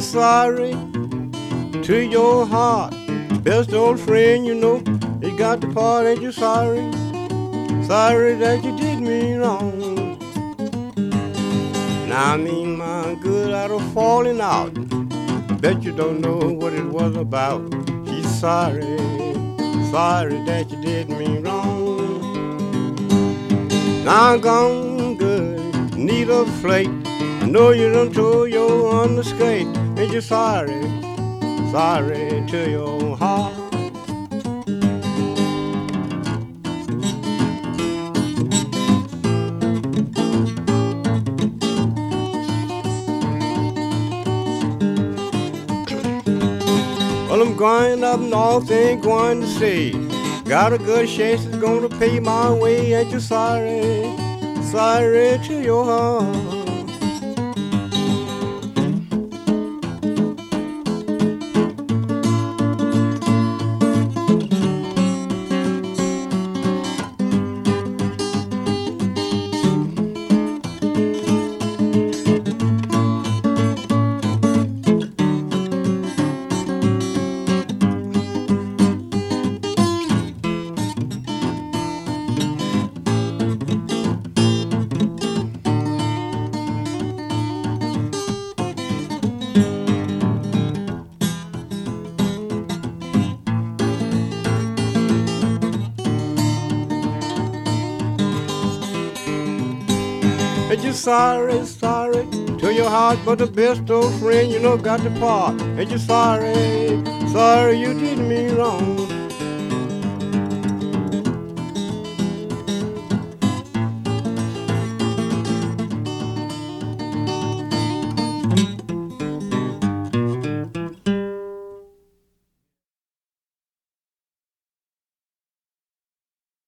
sorry to your heart. Best old friend, you know, you got to part. Ain't you sorry? Sorry that you did me wrong. Now I mean my good out of falling out. Bet you don't know what it was about. She's sorry, sorry that you did me wrong. Now I'm gone good, need a flake. I know you done throw your underskate. Ain't you sorry, sorry to your heart. Well, I'm going up north, ain't going to sea. Got a good chance that's gonna pay my way. Ain't you sorry, sorry to your heart. Ain't you sorry, sorry to your heart, but the best old friend, you know, got to part. Ain't you sorry, sorry you did me wrong.